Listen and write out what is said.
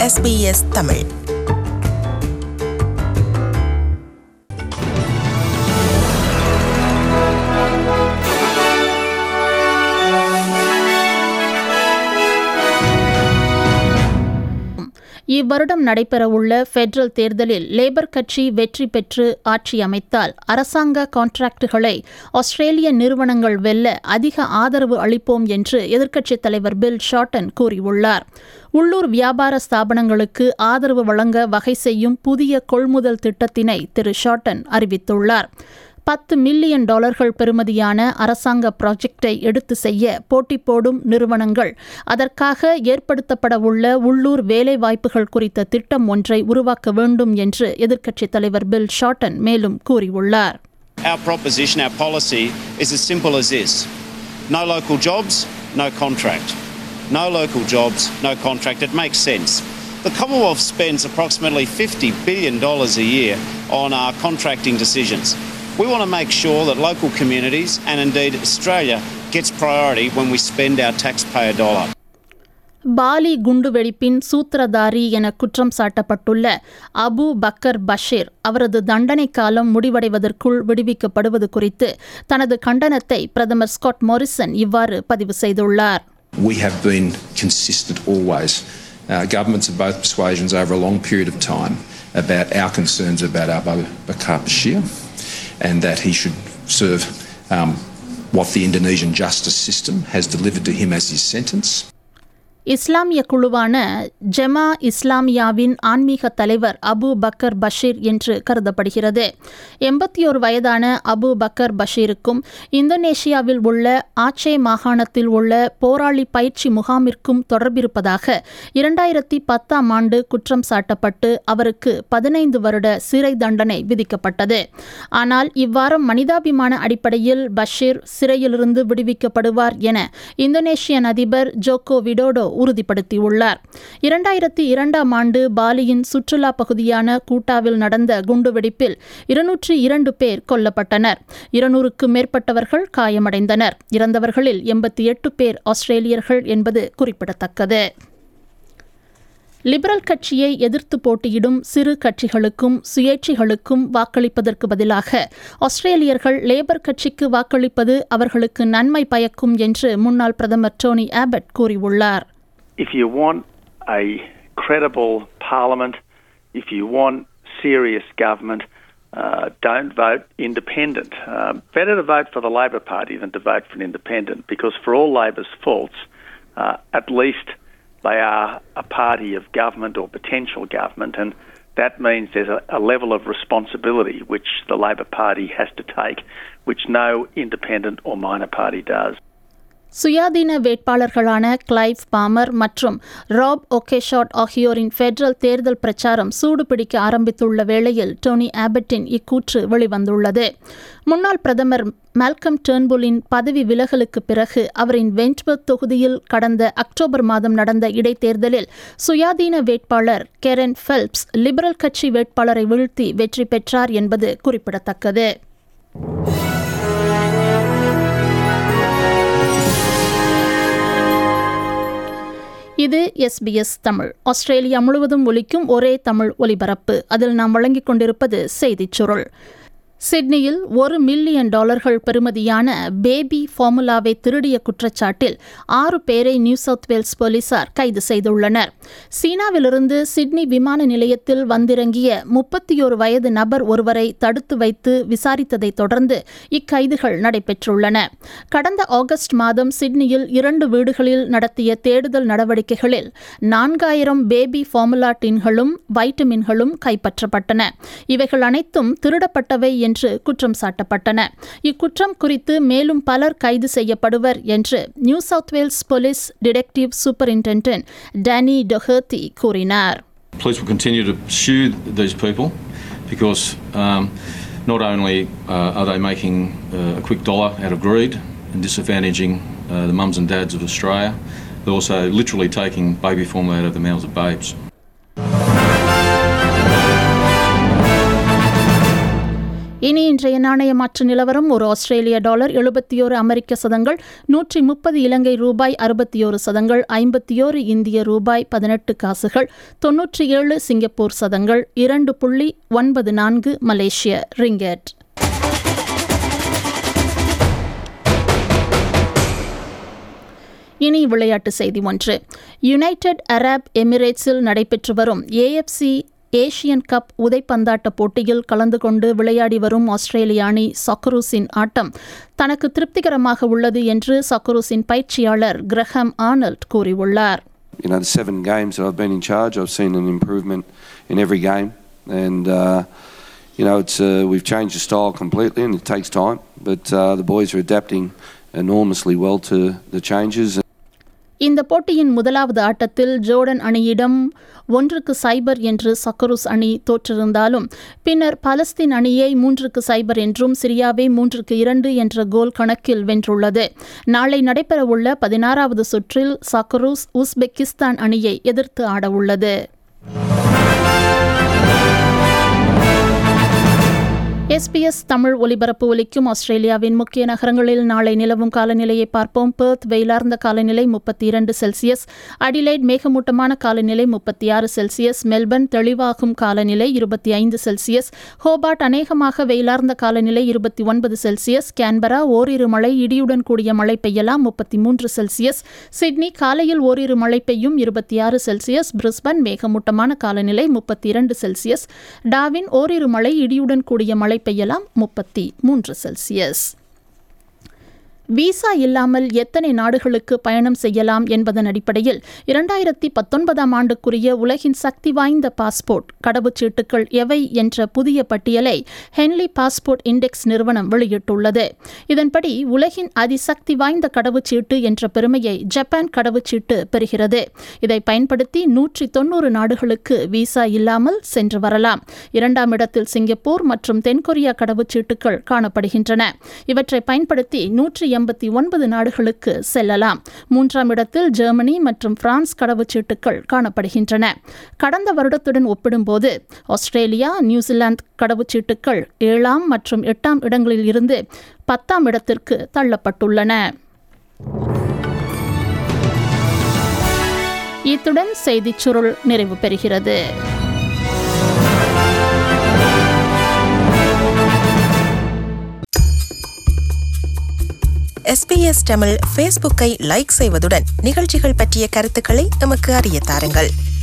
SBS Tamil. இவ்வருடம் நடைபெறவுள்ள federal தேர்தலில் லேபர் கட்சி வெற்றி பெற்று ஆட்சி அமைத்தால் அரசாங்க கான்ட்ராக்டுகளை ஆஸ்திரேலிய நிறுவனங்கள் வெல்ல அதிக ஆதரவு அளிப்போம் என்று எதிர்க்கட்சித் தலைவர் பில் ஷார்டன் கூறியுள்ளார். உள்ளூர் வியாபார ஸ்தாபனங்களுக்கு ஆதரவு வழங்க வகை செய்யும் புதிய கொள்முதல் திட்டத்தினை திரு ஷார்டன் அறிவித்துள்ளார். $10 மில்லியன் பெறுமதியான அரசாங்க ப்ராஜெக்டை எடுத்து செய்ய போட்டி போடும் நிறுவனங்கள் அதற்காக ஏற்படுத்தப்படவுள்ள உள்ளூர் வேலைவாய்ப்புகள் குறித்த திட்டம் ஒன்றை உருவாக்க வேண்டும் என்று எதிர்க்கட்சித் தலைவர் பில் ஷார்டன் மேலும் கூறியுள்ளார். Our proposition, our policy is as simple as this. No local jobs, no contract. No local jobs, no contract. It makes sense. The Commonwealth spends approximately $50 billion a year on our contracting decisions. We want to make sure that local communities and indeed Australia gets priority when we spend our taxpayer dollar. Bali குண்டுவெடிப்பின் சூத்திரதாரி என குற்றம் சாட்டப்பட்டுள்ள Abu Bakr Basheer அவரது தண்டனை காலம் முடிவடைவதற்குள் விடுவிக்கப்படுவது குறித்து தனது கண்டனத்தை பிரதமர் ஸ்காட் மோரிசன் இவ்வாறு பதிவு செய்துள்ளார். We have been consistent always, governments of both persuasions over a long period of time, about our concerns about Abu Bakr Bashir and that he should serve what the Indonesian justice system has delivered to him as his sentence. இஸ்லாமிய குழுவான ஜமா இஸ்லாமியாவின் ஆன்மீக தலைவர் Abu Bakr Basheer என்று கருதப்படுகிறது. 81 வயதான Abu Bakr பஷீருக்கும் இந்தோனேஷியாவில் உள்ள ஆச்சே மாகாணத்தில் உள்ள போராளி பயிற்சி முகாமிற்கும் தொடர்பிருப்பதாக 2010ஆம் ஆண்டு குற்றம் சாட்டப்பட்டு அவருக்கு 15 வருட சிறை தண்டனை விதிக்கப்பட்டது. ஆனால் இவ்வாரம் மனிதாபிமான அடிப்படையில் பஷீர் சிறையிலிருந்து விடுவிக்கப்படுவார் என இந்தோனேஷியன் அதிபர் ஜோகோ விடோடோ உறுதிப்படுத்தியுள்ளார். 2002ஆம் ஆண்டு பாலியின் சுற்றுலா பகுதியான கூட்டாவில் நடந்த குண்டுவெடிப்பில் 202 பேர் கொல்லப்பட்டனர். 200க்கும் மேற்பட்டவர்கள் காயமடைந்தனர். இறந்தவர்களில் 88 பேர் ஆஸ்திரேலியர்கள் என்பது குறிப்பிடத்தக்கது. லிபரல் கட்சியை எதிர்த்து போட்டியிடும் சிறு கட்சிகளுக்கும் சுயேட்சைகளுக்கும் வாக்களிப்பதற்கு பதிலாக ஆஸ்திரேலியர்கள் லேபர் கட்சிக்கு வாக்களிப்பது அவர்களுக்கு நன்மை பயக்கும் என்று முன்னாள் பிரதமர் டோனி ஆபட் கூறியுள்ளார். If you want a credible parliament, if you want serious government, don't vote independent. Better to vote for the Labor Party than to vote for an independent, because for all Labor's faults, at least they are a party of government or potential government, and that means there's a level of responsibility which the Labor Party has to take, which no independent or minor party does. சுயாதீன வேட்பாளர்களான Clive Palmer மற்றும் Rob Oakeshott ஆகியோரின் federal தேர்தல் பிரச்சாரம் சூடுபிடிக்க ஆரம்பித்துள்ள வேளையில் டோனி ஆபட்டின் இக்கூற்று வெளிவந்துள்ளது. முன்னாள் பிரதமர் மால்கம் டர்ன்புல்லின் பதவி விலகலுக்கு பிறகு அவரின் வென்ட்வர்த் தொகுதியில் கடந்த அக்டோபர் மாதம் நடந்த இடைத்தேர்தலில் சுயாதீன வேட்பாளர் கெரன் ஃபெல்ப்ஸ் லிபரல் கட்சி வேட்பாளரை வீழ்த்தி வெற்றி பெற்றார் என்பது குறிப்பிடத்தக்கது. இது SBS தமிழ். ஆஸ்திரேலியா முழுவதும் ஒலிக்கும் ஒரே தமிழ் ஒலிபரப்பு. அதில் நாம் வழங்கிக் கொண்டிருப்பது செய்திச் சுருள். சிட்னியில் $1 மில்லியன் பெறுமதியான பேபி ஃபார்முலாவை திருடிய குற்றச்சாட்டில் 6 பேரை நியூ சவுத் வேல்ஸ் போலீசார் கைது செய்துள்ளனர். சீனாவிலிருந்து சிட்னி விமான நிலையத்தில் வந்திறங்கிய 31 வயது நபர் ஒருவரை தடுத்து வைத்து விசாரித்ததை தொடர்ந்து இக்கைதுகள் நடைபெற்றுள்ளன. கடந்த ஆகஸ்ட் மாதம் சிட்னியில் 2 வீடுகளில் நடத்திய தேடுதல் நடவடிக்கைகளில் 4000 பேபி ஃபார்முலா டின்களும் வைட்டமின்களும் கைப்பற்றப்பட்டன. இவைகள் அனைத்தும் திருடப்பட்டவை என்று குற்றம் சாட்டப்பட்டன. இக்குற்றம் குறித்து மேலும் பலர் கைது செய்யப்படுவர் என்று New South Wales police detective superintendent Danny Doherty கூறினார். Police will continue to pursue these people because not only are they making a quick dollar out of greed and disadvantaging the mums and dads of Australia, they're also literally taking baby formula out of the mouths of babes. இனி இன்றைய நாணய மாற்று நிலவரம். ஒரு ஆஸ்திரேலிய dollar 71 அமெரிக்க சதங்கள், 130 இலங்கை ரூபாய் 61 சதங்கள், 51 இந்திய ரூபாய் 18 காசுகள், 97 சிங்கப்பூர் சதங்கள், 2.94 மலேசிய ரிங்கெட். இனி விளையாட்டு செய்தி ஒன்று. யுனைடெட் அரப் எமிரேட்ஸில் நடைபெற்று வரும் AFC ஏசியன் கப் உதைப்பந்தாட்ட போட்டியில் கலந்து கொண்டு விளையாடி வரும் ஆஸ்திரேலிய அணி சாக்கரூஸின் ஆட்டம் தனக்கு திருப்திகரமாக உள்ளது என்று சாக்கரூஸின் பயிற்சியாளர் கிரஹாம் ஆர்னல்ட் கூறியுள்ளார். You know, the 7 games that I've been in charge, I've seen an improvement in every game, and you know, we've changed the style completely, and it takes time. But the boys are adapting enormously well to the changes. இந்த போட்டியின் முதலாவது ஆட்டத்தில் Jordan அணியிடம் 1-0 என்று சக்கரூஸ் அணி தோற்றிருந்தாலும் பின்னர் Palestine அணியை 3-0 என்றும் சிரியாவை 3-2 என்ற கோல் கணக்கில் வென்றுள்ளது. நாளை நடைபெறவுள்ள 16வது சுற்றில் சக்கரூஸ் உஸ்பெகிஸ்தான் அணியை எதிர்த்து ஆடவுள்ளது. SBS தமிழ் ஒலிபரப்பு ஒலிக்கும் ஆஸ்திரேலியாவின் முக்கிய நகரங்களில் நாளை நிலவும் காலநிலையை பார்ப்போம். பெர்த் வெயிலார்ந்த காலநிலை 32 செல்சியஸ், அடிலைட் மேகமூட்டமான காலநிலை 36 செல்சியஸ், மெல்பர்ன் தெளிவாகும் காலநிலை 25 செல்சியஸ், ஹோபார்ட் அநேகமாக வெயிலார்ந்த காலநிலை 29 செல்சியஸ், கேன்பரா ஓரிரு மழை இடியுடன் கூடிய மழை பெய்யலாம் 33 செல்சியஸ், சிட்னி காலையில் ஓரிரு மழை பெய்யும் 26 செல்சியஸ், பிரிஸ்பன் மேகமூட்டமான காலநிலை 32 செல்சியஸ், டார்வின் ஓரிரு மழை இடியுடன் கூடிய மழை பெய்யலாம் 33 செல்சியஸ். விசா இல்லாமல் எத்தனை நாடுகளுக்கு பயணம் செய்யலாம் என்பதன் அடிப்படையில் 2019 ஆண்டுக்குரிய உலகின் சக்தி வாய்ந்த பாஸ்போர்ட் கடவுச்சீட்டுகள் எவை என்ற புதிய பட்டியலை ஹென்லி பாஸ்போர்ட் இண்டெக்ஸ் நிறுவனம் வெளியிட்டுள்ளது. இதன்படி உலகின் அதிசக்தி வாய்ந்த கடவுச்சீட்டு என்ற பெருமையை ஜப்பான் கடவுச்சீட்டு பெறுகிறது. இதை பயன்படுத்தி 190 நாடுகளுக்கு விசா இல்லாமல் சென்று வரலாம். 2ஆம் இடத்தில் சிங்கப்பூர் மற்றும் தென்கொரியா கடவுச்சீட்டுகள் காணப்படுகின்றன. இவற்றை பயன்படுத்தி 189 நாடுகளுக்கு செல்லலாம். 3ஆம் இடத்தில் ஜெர்மனி மற்றும் பிரான்ஸ் கடவுச்சீட்டுகள் காணப்படுகின்றன. கடந்த வருடத்துடன் ஒப்பிடும்போது ஆஸ்திரேலியா, நியூசிலாந்து கடவுச்சீட்டுகள் 7ஆம் மற்றும் 8ஆம் இடங்களில் இருந்து 10ஆம் இடத்திற்கு தள்ளப்பட்டுள்ளன. இத்துடன் செய்திச் சுருள் நிறைவு பெறுகிறது. SBS தமிழ் ஃபேஸ்புக்கை லைக் செய்வதுடன் நிகழ்ச்சிகள் பற்றிய கருத்துக்களை எமக்கு அறிய தாருங்கள்.